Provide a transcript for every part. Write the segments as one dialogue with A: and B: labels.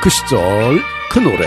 A: 그 시절 그 노래.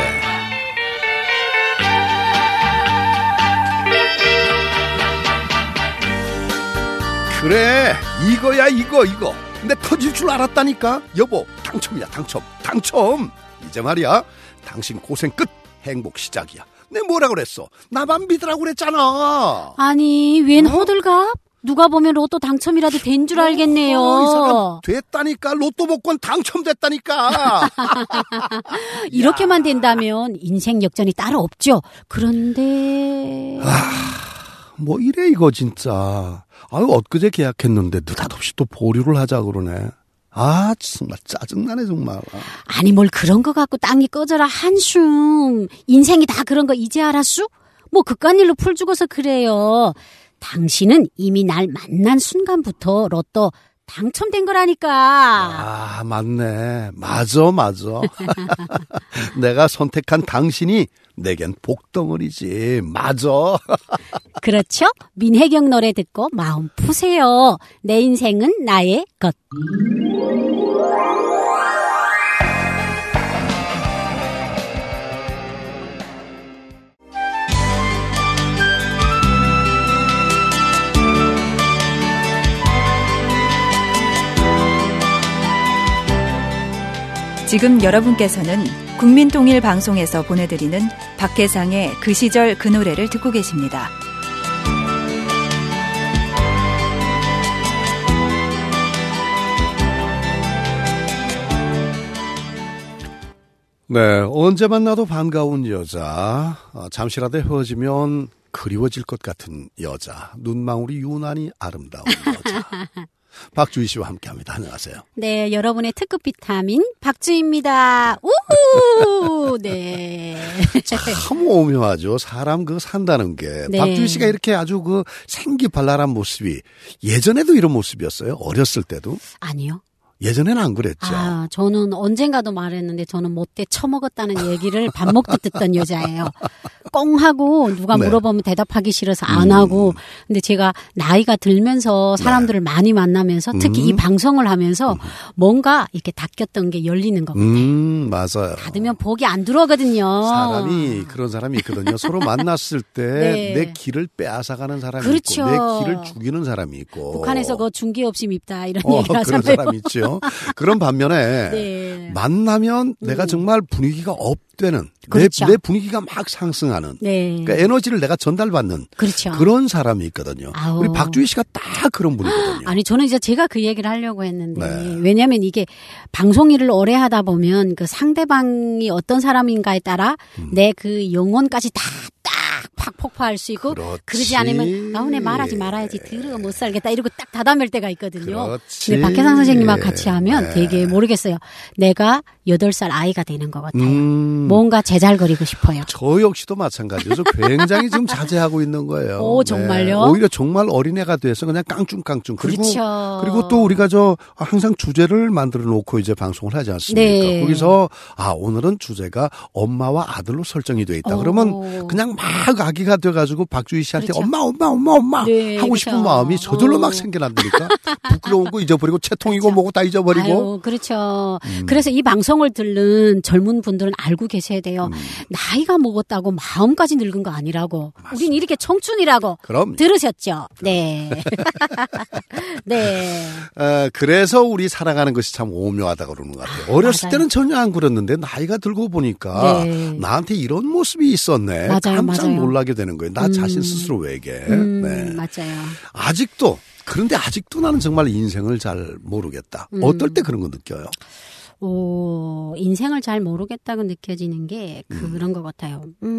A: 그래, 이거야 이거. 내 터질 줄 알았다니까. 여보, 당첨이야, 당첨. 이제 말이야, 당신 고생 끝, 행복 시작이야. 내 뭐라 그랬어? 나만 믿으라고 그랬잖아.
B: 아니, 웬 호들갑? 누가 보면 로또 당첨이라도 된 줄 알겠네요.
A: 이 사람 됐다니까. 로또 복권 당첨됐다니까.
B: 이렇게만 된다면 인생 역전이 따로 없죠. 그런데
A: 뭐 이래 이거 진짜. 아유, 엊그제 계약했는데 느닷없이 또 보류를 하자 그러네. 아, 정말 짜증나네 정말.
B: 아니 뭘 그런 거 갖고 땅이 꺼져라 한숨. 인생이 다 그런 거 이제 알았슈? 뭐 그깟 일로 풀 죽어서 그래요. 당신은 이미 날 만난 순간부터 로또 당첨된 거라니까.
A: 아, 맞네. 맞아. 내가 선택한 당신이 내겐 복덩어리지. 맞아.
B: 그렇죠? 민혜경 노래 듣고 마음 푸세요. 내 인생은 나의 것.
C: 지금 여러분께서는 국민통일방송에서 보내드리는 박혜상의 그 시절 그 노래를 듣고 계십니다.
A: 네, 언제 만나도 반가운 여자, 잠시라도 헤어지면 그리워질 것 같은 여자, 눈망울이 유난히 아름다운 여자. 박주희 씨와 함께합니다. 안녕하세요.
B: 네, 여러분의 특급 비타민 박주희입니다. 우후. 네.
A: 참 오묘하죠. 사람 산다는 게.
B: 네.
A: 박주희 씨가 이렇게 아주 생기발랄한 모습이 예전에도 이런 모습이었어요? 어렸을 때도?
B: 아니요.
A: 예전에는 안 그랬죠.
B: 아, 저는 언젠가도 말했는데 저는 못돼 처먹었다는 얘기를 밥 먹듯 듣던 여자예요. 꽁 하고 누가
A: 네.
B: 물어보면 대답하기 싫어서 안 하고. 근데 제가 나이가 들면서 사람들을 많이 만나면서 특히 이 방송을 하면서 뭔가 이렇게 닫혔던 게 열리는 것 같아요.
A: 맞아요.
B: 닫으면 복이 안 들어오거든요.
A: 그런 사람이 있거든요. 서로 만났을 때
B: 네.
A: 내 길을 빼앗아가는 사람이
B: 그렇죠.
A: 있고 내 길을 죽이는 사람이 있고.
B: 북한에서 그 중기 없이 밉다 이런 얘기를 하잖아요.
A: 그런 사람이 있죠. 그런 반면에
B: 네.
A: 만나면 내가 정말 분위기가 업되는
B: 그렇죠.
A: 내 분위기가 막 상승하는
B: 네.
A: 그러니까 에너지를 내가 전달받는
B: 그렇죠.
A: 그런 사람이 있거든요.
B: 아우.
A: 우리 박주희 씨가 딱 그런 분이거든요.
B: 아니 저는 이제 제가 그 얘기를 하려고 했는데
A: 네.
B: 왜냐하면 이게 방송 일을 오래 하다 보면 그 상대방이 어떤 사람인가에 따라 내 그 영혼까지 딱 팍 폭파할 수 있고
A: 그렇지.
B: 그러지 않으면 나훈에 말하지 말아야지 들어 못 살겠다 이러고 딱 닫아맬 때가 있거든요.
A: 그렇지.
B: 근데 박혜상 선생님하고 같이 하면
A: 네.
B: 되게 모르겠어요. 내가 8살 아이가 되는 것 같아요.
A: 음.
B: 뭔가 제잘거리고 싶어요.
A: 저 역시도 마찬가지죠. 저 굉장히 지금 자제하고 있는 거예요.
B: 오, 정말요?
A: 오히려 정말 어린애가 돼서 그냥 깡충깡충.
B: 그렇죠.
A: 그리고 또 우리가 항상 주제를 만들어 놓고 이제 방송을 하지 않습니까?
B: 네.
A: 거기서 오늘은 주제가 엄마와 아들로 설정이 돼 있다. 그러면 그냥 막 아기가 돼가지고 박주희 씨한테
B: 그렇죠.
A: 엄마
B: 네,
A: 하고 싶은
B: 그렇죠.
A: 마음이 저절로 막 생겨난다니까. 부끄러운 거 잊어버리고 채통이고 뭐고 다 잊어버리고.
B: 아유, 그렇죠. 그래서 이 방송을 듣는 젊은 분들은 알고 계셔야 돼요. 나이가 먹었다고 마음까지 늙은 거 아니라고. 우린 이렇게 청춘이라고.
A: 그럼.
B: 들으셨죠? 네. 네.
A: 그래서 우리 살아가는 것이 참 오묘하다 그러는 것 같아요. 어렸을
B: 맞아요.
A: 때는 전혀 안 그랬는데 나이가 들고 보니까
B: 네.
A: 나한테 이런 모습이 있었네.
B: 맞아요,
A: 깜짝
B: 맞아요.
A: 놀라게 되는 거예요. 나 자신 스스로에게. 네.
B: 맞아요.
A: 그런데 아직도 나는 정말 인생을 잘 모르겠다. 어떨 때 그런 거 느껴요?
B: 인생을 잘 모르겠다고 느껴지는 게 그런 것 같아요.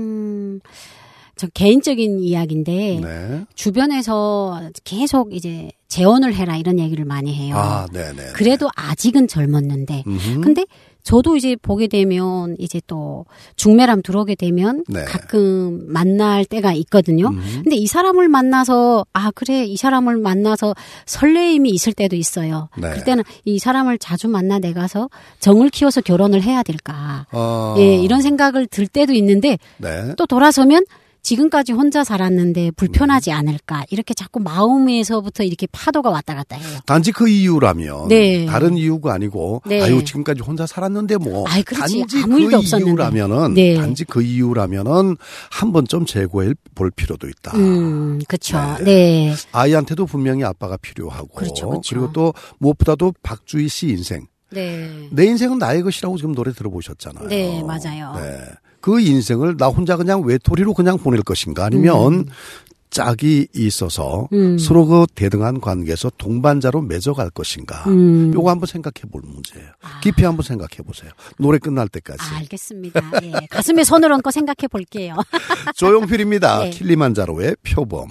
B: 저 개인적인 이야기인데
A: 네.
B: 주변에서 계속 이제 재혼을 해라 이런 얘기를 많이 해요.
A: 네네.
B: 그래도 아직은 젊었는데 근데 저도 이제 보게 되면 이제 또 중매람 들어오게 되면
A: 네.
B: 가끔 만날 때가 있거든요. 근데 이 사람을 만나서 그래 이 사람을 만나서 설레임이 있을 때도 있어요.
A: 네.
B: 그때는 이 사람을 자주 만나 내가서 정을 키워서 결혼을 해야 될까. 예, 이런 생각을 들 때도 있는데
A: 네.
B: 또 돌아서면 지금까지 혼자 살았는데 불편하지 않을까 이렇게 자꾸 마음에서부터 이렇게 파도가 왔다 갔다 해요.
A: 단지 그 이유라면
B: 네.
A: 다른 이유가 아니고
B: 네.
A: 아유 지금까지 혼자 살았는데 뭐
B: 아이, 그렇지.
A: 단지
B: 아무 일도
A: 그
B: 없었는데.
A: 이유라면은
B: 네.
A: 단지 그 이유라면은 한 번쯤 재고해 볼 필요도 있다.
B: 그렇죠.
A: 네.
B: 네.
A: 아이한테도 분명히 아빠가 필요하고
B: 그렇죠.
A: 그리고 또 무엇보다도 박주희 씨 인생.
B: 네.
A: 내 인생은 나의 것이라고 지금 노래 들어보셨잖아요.
B: 네, 맞아요.
A: 네. 그 인생을 나 혼자 그냥 외톨이로 그냥 보낼 것인가 아니면 짝이 있어서 서로 그 대등한 관계에서 동반자로 맺어갈 것인가. 요거 한번 생각해 볼 문제예요. 깊이 한번 생각해 보세요. 노래 끝날 때까지.
B: 알겠습니다. 예. 가슴에 손을 얹고 생각해 볼게요.
A: 조용필입니다.
B: 네.
A: 킬리만자로의 표범.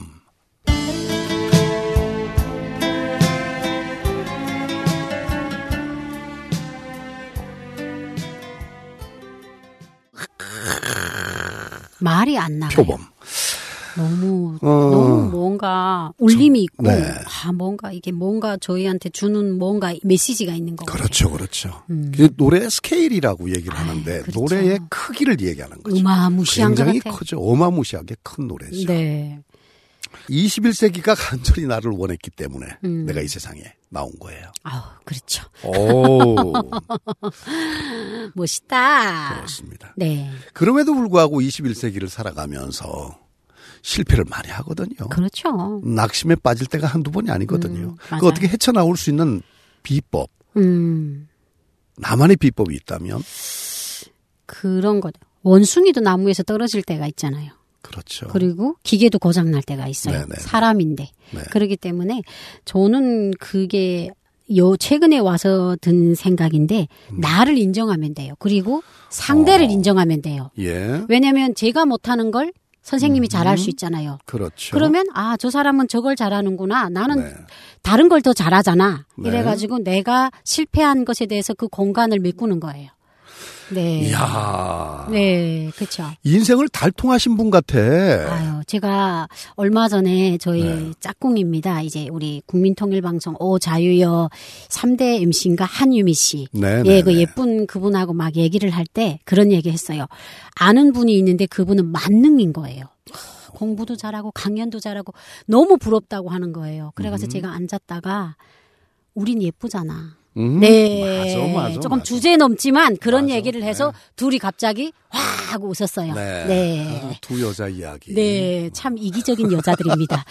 B: 말이 안 나가요.
A: 표범.
B: 너무 뭔가 울림이 있고,
A: 네.
B: 뭔가 이게 뭔가 저희한테 주는 뭔가 메시지가 있는 거 같아요.
A: 그렇죠, 그렇죠. 그 노래의 스케일이라고 얘기를 하는데
B: 그렇죠.
A: 노래의 크기를 얘기하는 거죠.
B: 어마무시한 것
A: 굉장히
B: 같아요.
A: 크죠. 어마무시하게 큰 노래죠.
B: 네.
A: 21세기가 간절히 나를 원했기 때문에 내가 이 세상에 나온 거예요.
B: 아우, 그렇죠.
A: 오,
B: 멋있다.
A: 그렇습니다.
B: 네.
A: 그럼에도 불구하고 21세기를 살아가면서 실패를 많이 하거든요.
B: 그렇죠.
A: 낙심에 빠질 때가 한두 번이 아니거든요.
B: 맞아요.
A: 그 어떻게 헤쳐나올 수 있는 비법, 나만의 비법이 있다면?
B: 그런 거죠. 원숭이도 나무에서 떨어질 때가 있잖아요.
A: 그렇죠.
B: 그리고 기계도 고장날 때가 있어요.
A: 네네.
B: 사람인데.
A: 네.
B: 그렇기 때문에 저는 그게 최근에 와서 든 생각인데 나를 인정하면 돼요. 그리고 상대를 인정하면 돼요.
A: 예.
B: 왜냐하면 제가 못하는 걸 선생님이 잘할 수 있잖아요.
A: 그렇죠.
B: 그러면 저 사람은 저걸 잘하는구나. 나는
A: 네.
B: 다른 걸 더 잘하잖아.
A: 네.
B: 이래가지고 내가 실패한 것에 대해서 그 공간을 메꾸는 거예요. 네.
A: 이야.
B: 네, 그렇죠.
A: 인생을 달통하신 분 같아.
B: 아유, 제가 얼마 전에 저희
A: 네.
B: 짝꿍입니다. 이제 우리 국민통일방송 자유여 3대 MC인가 한유미 씨.
A: 네,
B: 예,
A: 네,
B: 그
A: 네.
B: 예쁜 그분하고 막 얘기를 할 때 그런 얘기 했어요. 아는 분이 있는데 그분은 만능인 거예요. 공부도 잘하고 강연도 잘하고 너무 부럽다고 하는 거예요. 그래가지고 제가 앉았다가 우린 예쁘잖아. 네.
A: 맞아.
B: 조금 주제 넘지만 그런
A: 맞아.
B: 얘기를 해서
A: 네.
B: 둘이 갑자기 와 하고 웃었어요.
A: 네.
B: 네.
A: 두 여자 이야기.
B: 네, 참 이기적인 여자들입니다.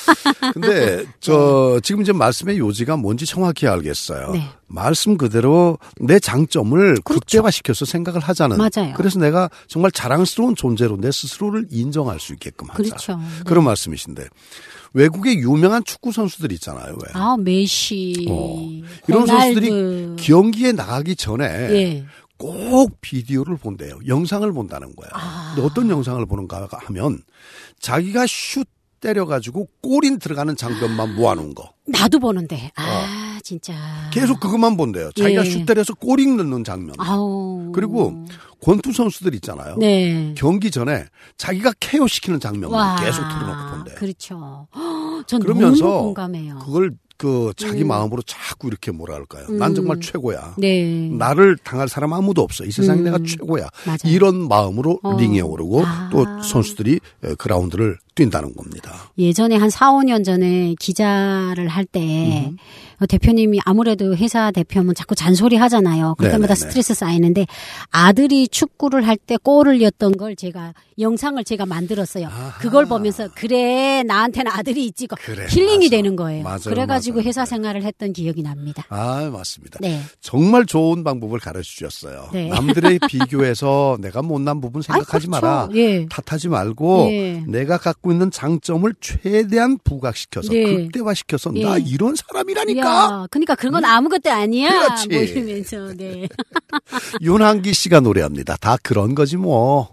A: 근데 지금 이제 말씀의 요지가 뭔지 정확히 알겠어요.
B: 네.
A: 말씀 그대로 내 장점을 극대화시켜서 생각을 하자는.
B: 맞아요.
A: 그래서 내가 정말 자랑스러운 존재로 내 스스로를 인정할 수 있게끔 하자.
B: 그렇죠. 네.
A: 그런 말씀이신데 외국의 유명한 축구 선수들 있잖아요. 왜?
B: 메시,
A: 이런
B: 호날두.
A: 선수들이 경기에 나가기 전에
B: 예.
A: 꼭 비디오를 본대요. 영상을 본다는 거야. 근데 어떤 영상을 보는가 하면 자기가 슛 때려가지고 골인 들어가는 장면만 모아놓은 거.
B: 나도 보는데. 진짜.
A: 계속 그것만 본대요. 자기가
B: 예.
A: 슛 때려서 골인 넣는 장면.
B: 아우.
A: 그리고 권투 선수들 있잖아요.
B: 네.
A: 경기 전에 자기가 KO 시키는 장면만
B: 와.
A: 계속 틀어놓고 본대요.
B: 그렇죠. 전
A: 그러면서
B: 너무 공감해요.
A: 그걸 자기 마음으로 자꾸 이렇게 뭐라 할까요? 난 정말 최고야.
B: 네.
A: 나를 당할 사람 아무도 없어. 이 세상에 내가 최고야.
B: 맞아요.
A: 이런 마음으로 링에 오르고
B: 아.
A: 또 선수들이 그라운드를 뛴다는 겁니다.
B: 예전에 한 4, 5년 전에 기자를 할 때 대표님이 아무래도 회사 대표면 자꾸 잔소리 하잖아요. 그때마다
A: 네네네.
B: 스트레스 쌓이는데 아들이 축구를 할 때 골을 넣었던 걸 영상을 제가 만들었어요.
A: 아하.
B: 그걸 보면서 그래 나한테는 아들이 있지
A: 그래,
B: 힐링이
A: 맞아.
B: 되는 거예요.
A: 맞아요,
B: 그래가지고
A: 맞아요.
B: 회사 생활을 했던 기억이 납니다.
A: 맞습니다.
B: 네.
A: 정말 좋은 방법을 가르쳐 주셨어요.
B: 네.
A: 남들의 비교해서 내가 못난 부분 생각하지
B: 그렇죠.
A: 마라.
B: 예.
A: 탓하지 말고
B: 예.
A: 내가 갖고 있는 장점을 최대한 부각시켜서
B: 네.
A: 극대화시켜서
B: 예.
A: 나 이런 사람이라니까.
B: 야, 그러니까 그런 건 아무것도 아니야.
A: 그렇지.
B: 뭐 이러면서 네.
A: 윤한기 씨가 노래합니다. 다 그런 거지 뭐.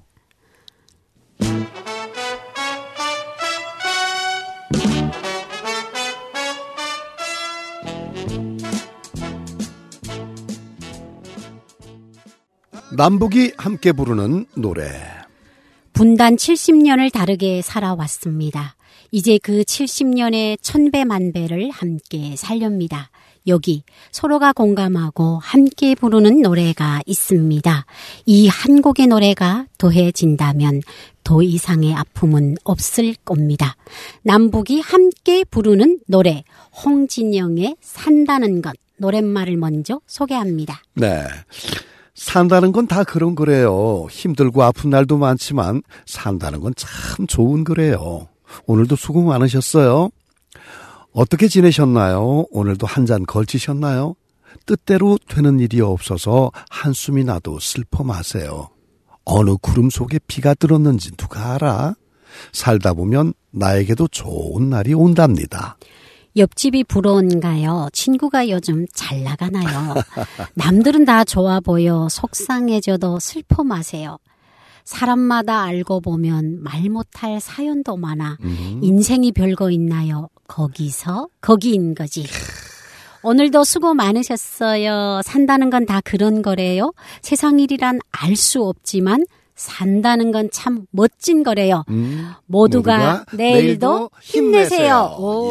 A: 남북이 함께 부르는 노래.
B: 분단 70년을 다르게 살아왔습니다. 이제 그 70년의 천배만배를 함께 살렵니다. 여기 서로가 공감하고 함께 부르는 노래가 있습니다. 이 한 곡의 노래가 더해진다면 더 이상의 아픔은 없을 겁니다. 남북이 함께 부르는 노래, 홍진영의 산다는 것. 노랫말을 먼저 소개합니다.
A: 네. 산다는 건 다 그런 거래요. 힘들고 아픈 날도 많지만 산다는 건 참 좋은 거래요. 오늘도 수고 많으셨어요. 어떻게 지내셨나요? 오늘도 한 잔 걸치셨나요? 뜻대로 되는 일이 없어서 한숨이 나도 슬퍼 마세요. 어느 구름 속에 비가 들었는지 누가 알아? 살다 보면 나에게도 좋은 날이 온답니다.
B: 옆집이 부러운가요? 친구가 요즘 잘 나가나요? 남들은 다 좋아 보여 속상해져도 슬퍼 마세요. 사람마다 알고 보면 말 못할 사연도 많아. 인생이 별거 있나요? 거기서 거기인 거지. 오늘도 수고 많으셨어요. 산다는 건 다 그런 거래요. 세상 일이란 알 수 없지만 산다는 건 참 멋진 거래요. 모두가 내일도 힘내세요. 오,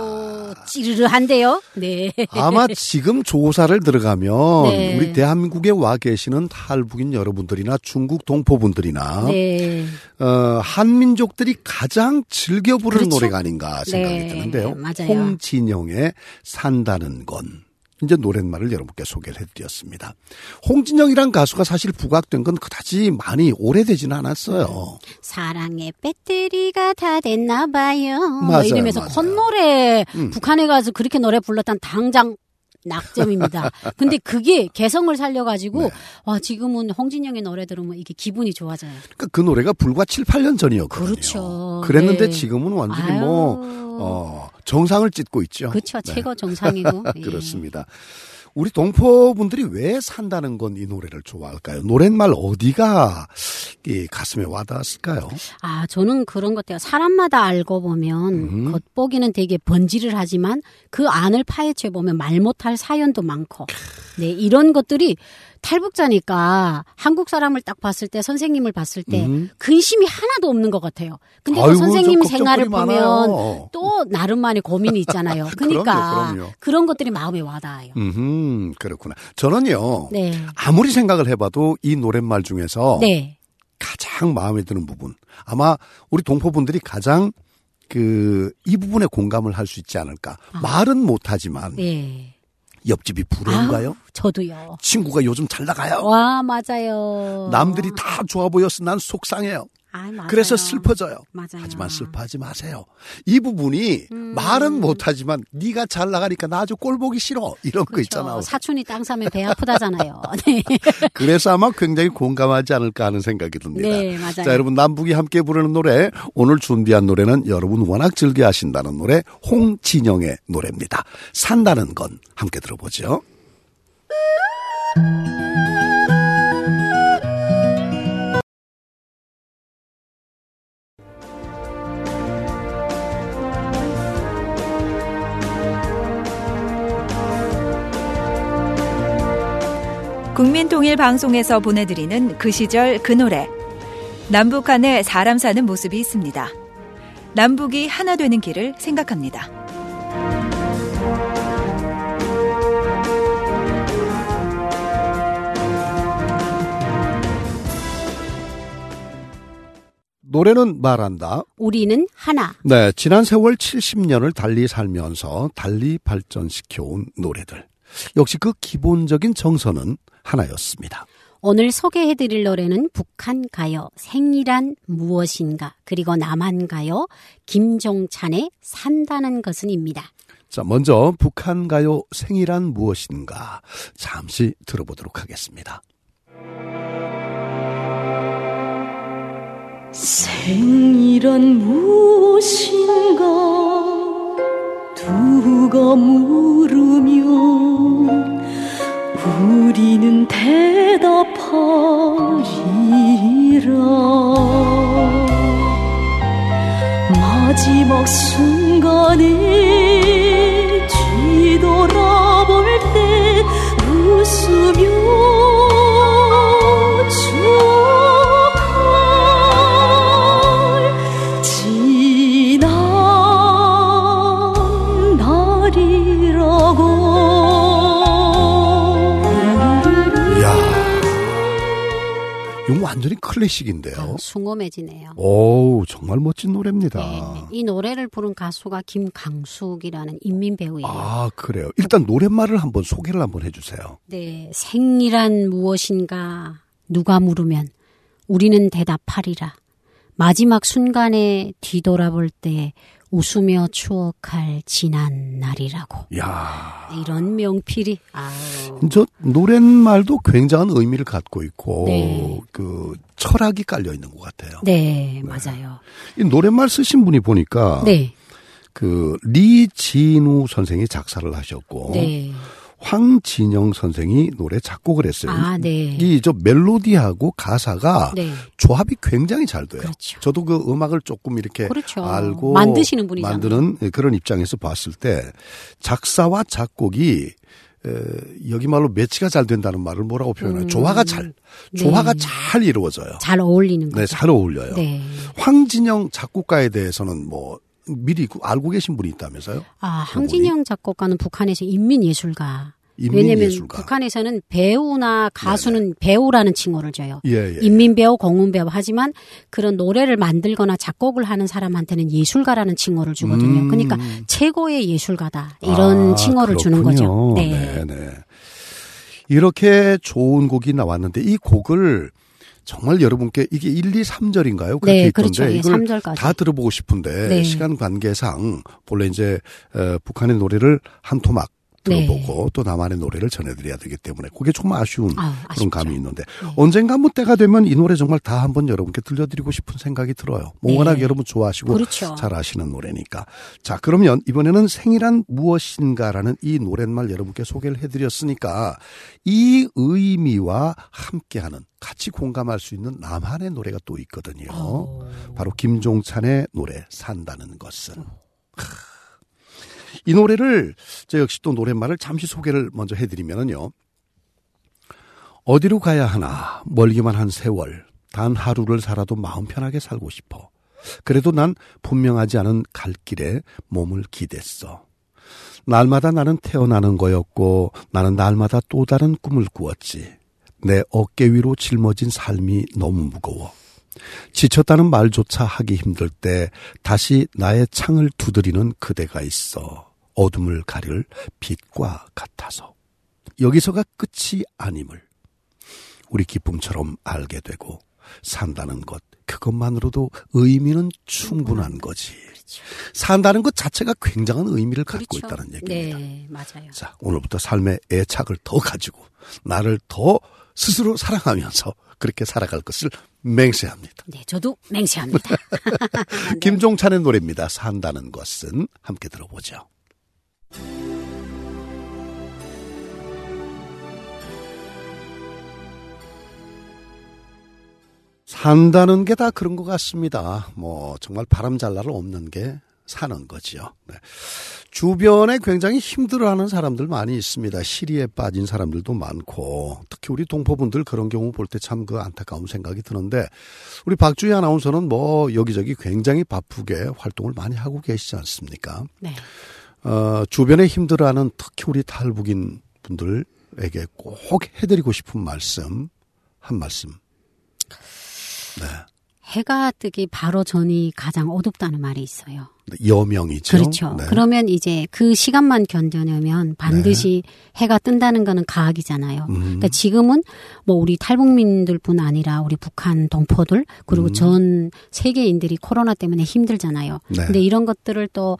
B: 찌르르한데요. 네.
A: 아마 지금 조사를 들어가면
B: 네.
A: 우리 대한민국에 와 계시는 탈북인 여러분들이나 중국 동포분들이나
B: 네.
A: 한민족들이 가장 즐겨 부르는
B: 그렇죠?
A: 노래가 아닌가 생각이
B: 네,
A: 드는데요.
B: 맞아요.
A: 홍진영의 산다는 건. 이제 노랫말을 여러분께 소개를 해드렸습니다. 홍진영이란 가수가 사실 부각된 건 그다지 많이 오래되지는 않았어요.
B: 사랑의 배터리가 다 됐나 봐요.
A: 맞아요,
B: 이러면서
A: 맞아요.
B: 콧노래 북한에 가서 그렇게 노래 불렀다는 당장 낙점입니다. 근데 그게 개성을 살려가지고
A: 네.
B: 와 지금은 홍진영의 노래 들으면 이게 기분이 좋아져요.
A: 그러니까 그 노래가 불과 7, 8년 전이었거든요.
B: 그렇죠.
A: 그랬는데
B: 네.
A: 지금은 완전히
B: 아유.
A: 정상을 찢고 있죠.
B: 그렇죠.
A: 네.
B: 최고 정상이고. 예.
A: 그렇습니다. 우리 동포분들이 왜 산다는 건 이 노래를 좋아할까요? 노랫말 어디가 이 가슴에 와닿았을까요?
B: 아, 저는 그런 것 같아요. 사람마다 알고 보면 겉보기는 되게 번지를 하지만 그 안을 파헤쳐 보면 말 못할 사연도 많고. 네, 이런 것들이 탈북자니까 한국 사람을 딱 봤을 때 선생님을 봤을 때 근심이 하나도 없는 것 같아요. 근데 그
A: 아이고,
B: 선생님
A: 저
B: 생활을
A: 걱정거리
B: 보면
A: 많아요.
B: 또 나름만의 고민이 있잖아요. 그러니까
A: 그럼요.
B: 그런 것들이 마음에 와닿아요.
A: 그렇구나. 저는요.
B: 네.
A: 아무리 생각을 해봐도 이 노랫말 중에서
B: 네.
A: 가장 마음에 드는 부분. 아마 우리 동포분들이 가장 이 부분에 공감을 할 수 있지 않을까. 말은 못하지만
B: 네.
A: 옆집이 부러운가요?
B: 저도요.
A: 친구가 요즘 잘 나가요?
B: 와, 맞아요.
A: 남들이 다 좋아 보여서 난 속상해요.
B: 아, 맞아요.
A: 그래서 슬퍼져요.
B: 맞아요.
A: 하지만 슬퍼하지 마세요. 이 부분이 말은 못하지만 네가 잘 나가니까 나 아주 꼴 보기 싫어. 이런 거
B: 그렇죠.
A: 있잖아요.
B: 사촌이 땅 사면 배 아프다잖아요. 네.
A: 그래서 아마 굉장히 공감하지 않을까 하는 생각이 듭니다.
B: 네, 맞아요.
A: 자, 여러분 남북이 함께 부르는 노래, 오늘 준비한 노래는 여러분 워낙 즐겨 하신다는 노래, 홍진영의 노래입니다. 산다는 건 함께 들어보죠.
C: 국민통일방송에서 보내드리는 그 시절 그 노래. 남북한에 사람 사는 모습이 있습니다. 남북이 하나 되는 길을 생각합니다.
A: 노래는 말한다.
B: 우리는 하나.
A: 네, 지난 세월 70년을 달리 살면서 달리 발전시켜온 노래들. 역시 그 기본적인 정서는 하나였습니다.
B: 오늘 소개해드릴 노래는 북한 가요 생이란 무엇인가 그리고 남한 가요 김종찬의 산다는 것은입니다.
A: 자, 먼저 북한 가요 생이란 무엇인가 잠시 들어보도록 하겠습니다.
D: 생이란 무엇인가 두가 물으면 우리는 대답하리라. 마지막 순간에 뒤돌아볼 때 웃으며 추억할 지난 날이라고.
A: 완전히 클래식인데요.
B: 숭엄해지네요.
A: 오, 정말 멋진 노래입니다.
B: 네, 이 노래를 부른 가수가 김강숙이라는 인민 배우예요.
A: 아, 그래요. 일단 노랫말을 한번 소개를 한번 해주세요.
B: 네, 생이란 무엇인가 누가 물으면 우리는 대답하리라. 마지막 순간에 뒤돌아볼 때 웃으며 추억할 지난 날이라고.
A: 야,
B: 이런 명필이.
A: 저 노랫말도 굉장한 의미를 갖고 있고
B: 네.
A: 그 철학이 깔려 있는 것 같아요.
B: 네, 맞아요.
A: 이 노랫말 쓰신 분이 보니까
B: 네,
A: 그 리진우 선생이 작사를 하셨고
B: 네.
A: 황진영 선생이 노래 작곡을 했어요.
B: 아, 네.
A: 이 저 멜로디하고 가사가
B: 네.
A: 조합이 굉장히 잘 돼요.
B: 그렇죠.
A: 저도 그 음악을 조금 이렇게
B: 그렇죠.
A: 알고
B: 만드시는 분이잖아요.
A: 만드는 그런 입장에서 봤을 때 작사와 작곡이 여기 말로 매치가 잘 된다는 말을 뭐라고 표현해요? 조화가 잘 이루어져요.
B: 잘 어울리는 거죠.
A: 네, 잘 어울려요.
B: 네.
A: 황진영 작곡가에 대해서는 뭐 미리 알고 계신 분이 있다면서요?
B: 아, 황진영 작곡가는 북한에서 인민예술가. 왜냐하면
A: 인민예술가.
B: 북한에서는 배우나 가수는 배우라는 칭호를 줘요.
A: 예.
B: 인민배우, 공문배우. 하지만 그런 노래를 만들거나 작곡을 하는 사람한테는 예술가라는 칭호를 주거든요. 그러니까 최고의 예술가다. 이런 칭호를 주는 거죠. 네.
A: 네. 이렇게 좋은 곡이 나왔는데 이 곡을 정말 여러분께 이게 1, 2, 3절인가요? 그렇게
B: 네,
A: 있던데
B: 그렇죠. 예,
A: 이걸
B: 3절까지.
A: 다 들어보고 싶은데
B: 네.
A: 시간 관계상 본래 이제 북한의 노래를 한 토막 들어보고
B: 네.
A: 또 남한의 노래를 전해드려야 되기 때문에 그게 좀 아쉬운 그런
B: 아쉽죠.
A: 감이 있는데
B: 네.
A: 언젠가 한번 때가 되면 이 노래 정말 다 한번 여러분께 들려드리고 싶은 생각이 들어요. 뭐
B: 네.
A: 워낙 여러분 좋아하시고
B: 그렇죠.
A: 잘 아시는 노래니까. 자, 그러면 이번에는 생이란 무엇인가라는 이 노랫말 여러분께 소개를 해드렸으니까 이 의미와 함께하는 같이 공감할 수 있는 남한의 노래가 또 있거든요. 바로 김종찬의 노래 산다는 것은. 이 노래를 저 역시 또 노랫말을 잠시 소개를 먼저 해드리면은요. 어디로 가야 하나 멀기만 한 세월 단 하루를 살아도 마음 편하게 살고 싶어. 그래도 난 분명하지 않은 갈 길에 몸을 기댔어. 날마다 나는 태어나는 거였고 나는 날마다 또 다른 꿈을 꾸었지. 내 어깨 위로 짊어진 삶이 너무 무거워. 지쳤다는 말조차 하기 힘들 때 다시 나의 창을 두드리는 그대가 있어. 어둠을 가릴 빛과 같아서. 여기서가 끝이 아님을 우리 기쁨처럼 알게 되고 산다는 것 그것만으로도 의미는 충분한 거지. 산다는 것 자체가 굉장한 의미를 갖고
B: 그렇죠.
A: 있다는 얘기입니다.
B: 네, 맞아요.
A: 자, 오늘부터 삶의 애착을 더 가지고 나를 더 스스로 사랑하면서 그렇게 살아갈 것을 맹세합니다.
B: 네, 저도 맹세합니다. 네.
A: 김종찬의 노래입니다. 산다는 것은 함께 들어보죠. 산다는 게 다 그런 것 같습니다. 뭐 정말 바람 잘 날 없는 게 사는 거죠. 네. 주변에 굉장히 힘들어하는 사람들 많이 있습니다. 시리에 빠진 사람들도 많고 특히 우리 동포분들 그런 경우 볼 때 참 그 안타까운 생각이 드는데 우리 박주희 아나운서는 뭐 여기저기 굉장히 바쁘게 활동을 많이 하고 계시지 않습니까?
B: 네.
A: 주변에 힘들어하는 특히 우리 탈북인 분들에게 꼭 해드리고 싶은 말씀 한 말씀. 네.
B: 해가 뜨기 바로 전이 가장 어둡다는 말이 있어요.
A: 여명이죠.
B: 그렇죠.
A: 네.
B: 그러면 이제 그 시간만 견뎌내면 반드시 해가 뜬다는 거는 과학이잖아요. 그러니까 지금은 뭐 우리 탈북민들뿐 아니라 우리 북한 동포들 그리고 전 세계인들이 코로나 때문에 힘들잖아요.
A: 네.
B: 근데 이런 것들을 또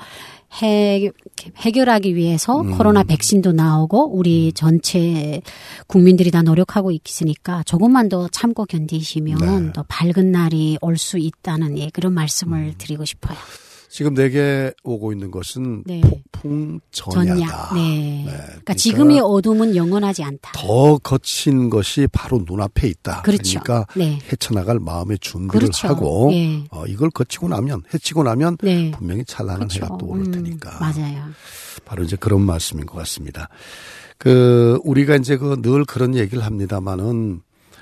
B: 해결하기 위해서 코로나 백신도 나오고 우리 전체 국민들이 다 노력하고 있으니까 조금만 더 참고 견디시면
A: 네.
B: 더 밝은 날이 올 수 있다는 그런 말씀을 드리고 싶어요.
A: 지금 내게 오고 있는 것은
B: 네.
A: 폭풍 전야다.
B: 네.
A: 네.
B: 그러니까 지금의 어둠은 영원하지 않다.
A: 더 거친 것이 바로 눈앞에 있다.
B: 그렇죠.
A: 그러니까
B: 네.
A: 헤쳐나갈 마음의 준비를
B: 그렇죠.
A: 하고
B: 예.
A: 이걸 거치고 나면 해치고 나면
B: 네.
A: 분명히 찬란한
B: 그렇죠.
A: 해가 또 오를 테니까.
B: 맞아요.
A: 바로 이제 그런 말씀인 것 같습니다. 우리가 이제 늘 그런 얘기를 합니다만은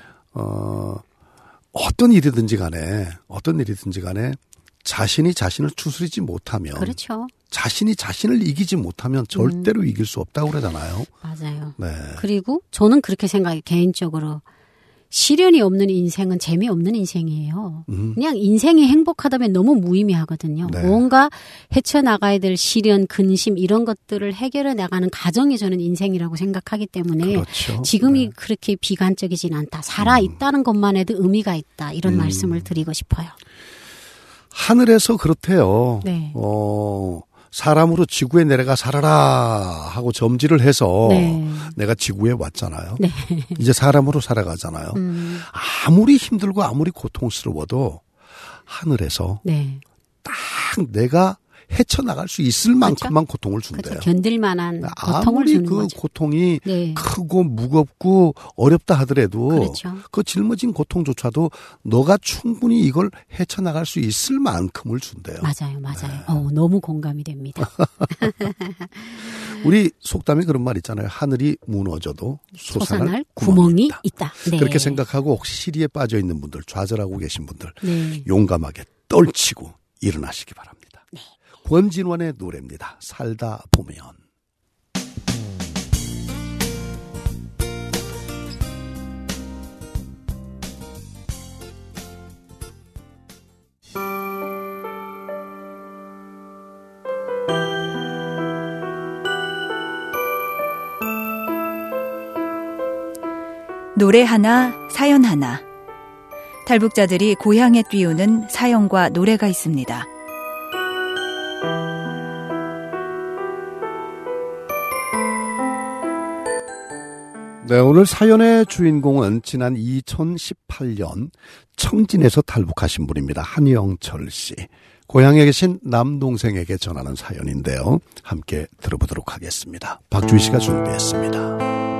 A: 어떤 일이든지 간에 자신이 자신을 추스리지 못하면
B: 그렇죠.
A: 자신이 자신을 이기지 못하면 절대로 이길 수 없다고 그러잖아요.
B: 맞아요.
A: 네.
B: 그리고 저는 그렇게 생각해요. 개인적으로 시련이 없는 인생은 재미없는 인생이에요. 그냥 인생이 행복하다면 너무 무의미하거든요.
A: 네.
B: 뭔가 헤쳐나가야 될 시련, 근심 이런 것들을 해결해 나가는 과정이 저는 인생이라고 생각하기 때문에
A: 그렇죠.
B: 지금이 그렇게 비관적이진 않다. 살아있다는 것만 해도 의미가 있다. 이런 말씀을 드리고 싶어요.
A: 하늘에서 그렇대요.
B: 네.
A: 사람으로 지구에 내려가 살아라 하고 점지를 해서
B: 네.
A: 내가 지구에 왔잖아요.
B: 네.
A: 이제 사람으로 살아가잖아요. 아무리 힘들고 아무리 고통스러워도 하늘에서
B: 네.
A: 딱 내가 헤쳐나갈 수 있을 만큼만 고통을 준대요.
B: 그렇죠. 견딜 만한 고통을
A: 아무리
B: 주는
A: 그
B: 거죠.
A: 고통이
B: 네.
A: 크고 무겁고 어렵다 하더라도
B: 그렇죠.
A: 그 짊어진 고통조차도 너가 충분히 이걸 헤쳐나갈 수 있을 만큼을 준대요.
B: 맞아요. 맞아요. 너무 공감이 됩니다.
A: 우리 속담에 그런 말 있잖아요. 하늘이 무너져도 솟아날
B: 구멍이 있다. 네.
A: 그렇게 생각하고 혹시 시리에 빠져 있는 분들, 좌절하고 계신 분들
B: 네.
A: 용감하게 떨치고 일어나시기 바랍니다.
B: 네.
A: 권진원의 노래입니다. 살다 보면.
C: 노래 하나, 사연 하나. 탈북자들이 고향에 띄우는 사연과 노래가 있습니다.
A: 네, 오늘 사연의 주인공은 지난 2018년 청진에서 탈북하신 분입니다. 한영철 씨. 고향에 계신 남동생에게 전하는 사연인데요. 함께 들어보도록 하겠습니다. 박주희 씨가 준비했습니다.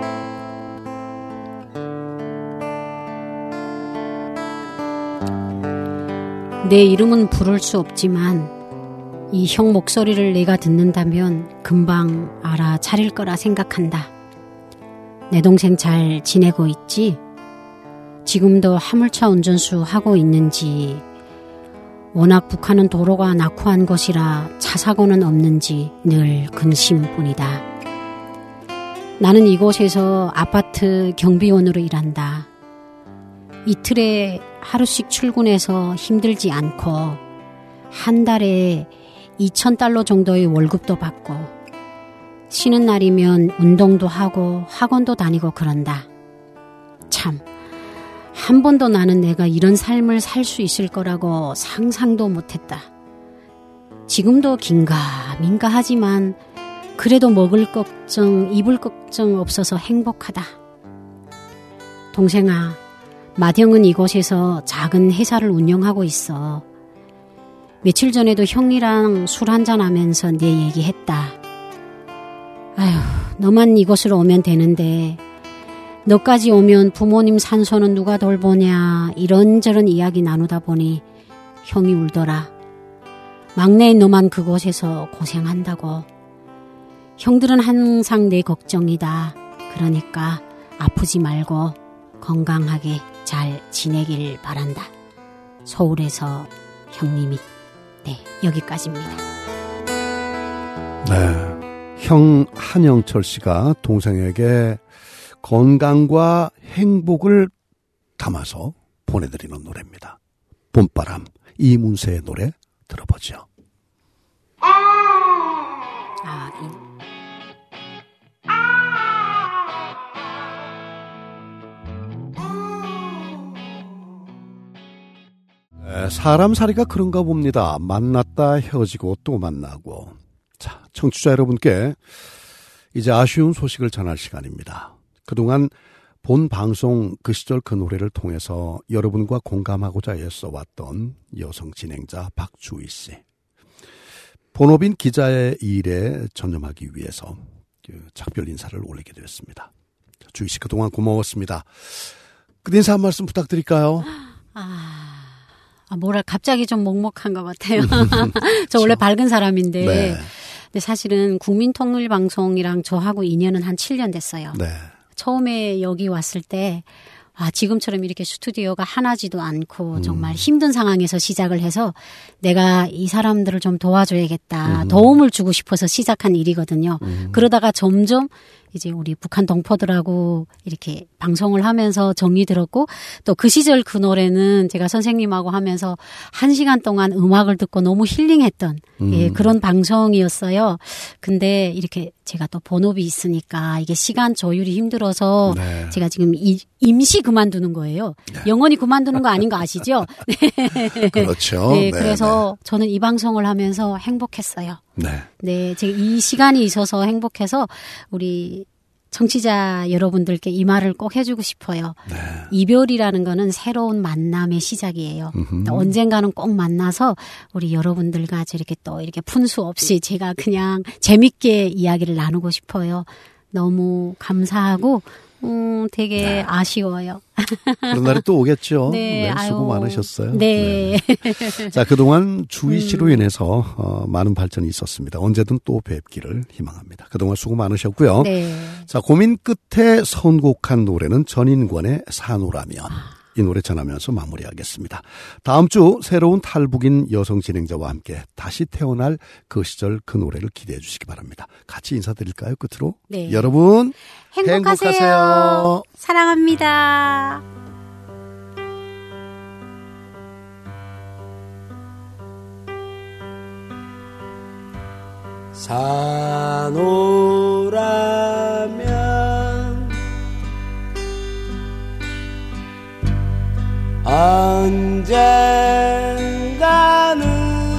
B: 내 이름은 부를 수 없지만 이 형 목소리를 내가 듣는다면 금방 알아차릴 거라 생각한다. 내 동생 잘 지내고 있지? 지금도 화물차 운전수 하고 있는지, 워낙 북한은 도로가 낙후한 곳이라 차 사고는 없는지 늘 근심뿐이다. 나는 이곳에서 아파트 경비원으로 일한다. 이틀에 하루씩 출근해서 힘들지 않고 한 달에 2,000달러 정도의 월급도 받고 쉬는 날이면 운동도 하고 학원도 다니고 그런다. 참, 한 번도 나는 내가 이런 삶을 살 수 있을 거라고 상상도 못했다. 지금도 긴가민가 하지만 그래도 먹을 걱정, 입을 걱정 없어서 행복하다. 동생아, 맏형은 이곳에서 작은 회사를 운영하고 있어. 며칠 전에도 형이랑 술 한잔 하면서 내 얘기했다. 아휴, 너만 이곳으로 오면 되는데 너까지 오면 부모님 산소는 누가 돌보냐 이런저런 이야기 나누다 보니 형이 울더라. 막내인 너만 그곳에서 고생한다고. 형들은 항상 내 걱정이다. 그러니까 아프지 말고 건강하게 잘 지내길 바란다. 서울에서 형님이. 네, 여기까지입니다.
A: 네, 형 한영철 씨가 동생에게 건강과 행복을 담아서 보내드리는 노래입니다. 봄바람, 이문세의 노래 들어보죠. 사람살이가 그런가 봅니다. 만났다 헤어지고 또 만나고. 자, 청취자 여러분께 이제 아쉬운 소식을 전할 시간입니다. 그동안 본 방송 그 시절 그 노래를 통해서 여러분과 공감하고자 애써왔던 여성 진행자 박주희 씨. 본업인 기자의 일에 전념하기 위해서 작별 인사를 올리게 되었습니다. 주희 씨 그동안 고마웠습니다. 끝 인사 한 말씀 부탁드릴까요?
B: 뭐랄 갑자기 좀 먹먹한 것 같아요. 저 원래 밝은 사람인데
A: 네.
B: 근데 사실은 국민통일방송이랑 저하고 인연은 한 7년 됐어요.
A: 네.
B: 처음에 여기 왔을 때 지금처럼 이렇게 스튜디오가 하나지도 않고 정말 힘든 상황에서 시작을 해서 내가 이 사람들을 좀 도와줘야겠다. 도움을 주고 싶어서 시작한 일이거든요. 그러다가 점점 이제 우리 북한 동포들하고 이렇게 방송을 하면서 정리 들었고 또 그 시절 그 노래는 제가 선생님하고 하면서 1시간 동안 음악을 듣고 너무 힐링했던 예, 그런 방송이었어요. 근데 이렇게 제가 또 본업이 있으니까 이게 시간 조율이 힘들어서
A: 네.
B: 제가 지금 임시 그만두는 거예요.
A: 네.
B: 영원히 그만두는 거 아닌 거 아시죠? 네.
A: 그렇죠.
B: 네,
A: 네,
B: 그래서 저는 이 방송을 하면서 행복했어요.
A: 네.
B: 네, 제가 이 시간이 있어서 행복해서 우리 청취자 여러분들께 이 말을 꼭 해주고 싶어요.
A: 네.
B: 이별이라는 거는 새로운 만남의 시작이에요. 또 언젠가는 꼭 만나서 우리 여러분들과 저렇게 또 이렇게 푼수 없이 제가 그냥 재밌게 이야기를 나누고 싶어요. 너무 감사하고 되게
A: 네.
B: 아쉬워요.
A: 그런 날이 또 오겠죠.
B: 네,
A: 네, 수고
B: 아유.
A: 많으셨어요.
B: 네.
A: 자, 그동안 주희 씨로 인해서 많은 발전이 있었습니다. 언제든 또 뵙기를 희망합니다. 그동안 수고 많으셨고요.
B: 네.
A: 자, 고민 끝에 선곡한 노래는 전인권의 산호라면. 이 노래 전하면서 마무리하겠습니다. 다음 주 새로운 탈북인 여성 진행자와 함께 다시 태어날 그 시절 그 노래를 기대해 주시기 바랍니다. 같이 인사드릴까요? 끝으로.
B: 네.
A: 여러분
B: 행복하세요.
A: 행복하세요.
B: 사랑합니다.
E: 산호라면 언젠가는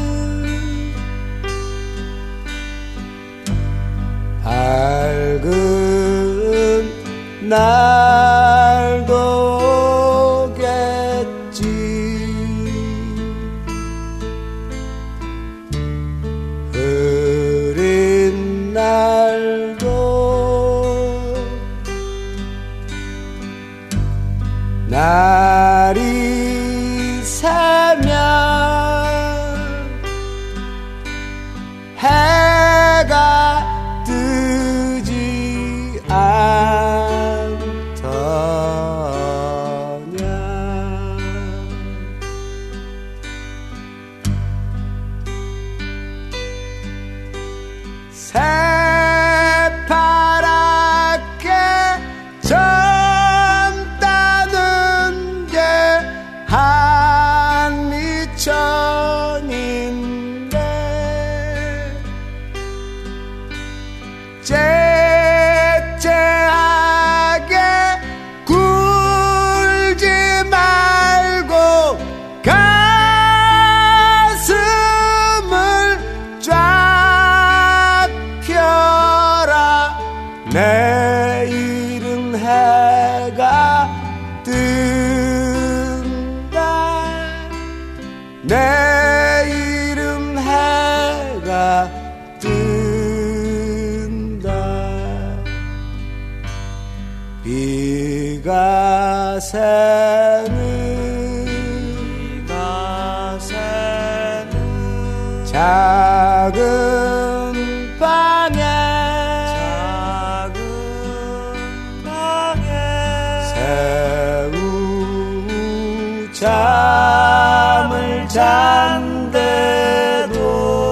E: 밝은 날도 오겠지. 흐린 날도 날이 새면 해가 뜨지 않더냐. 새파랗게 젊다는 게 한미천인데 째째하게 굴지 말고 가슴을 쫙 펴라. 내일은 해가 뜬다. 내일은 해가 뜬다. 비가 새는 작은 방에 새우 잠을 잔대도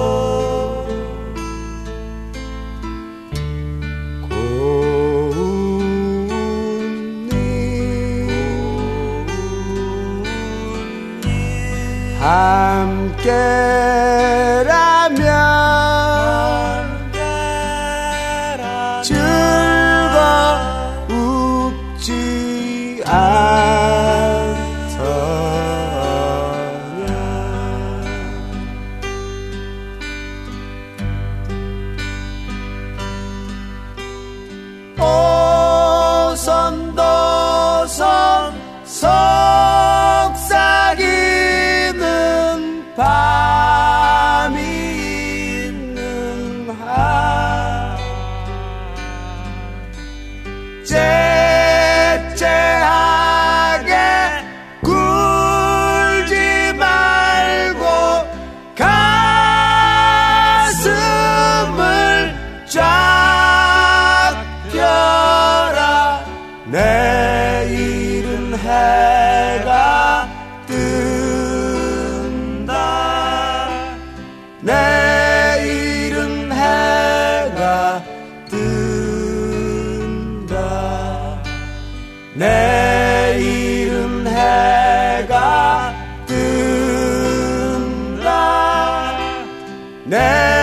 E: 고운 일 함께라면 즐거우지 않더냐. 오선도선 속삭이는 밤 내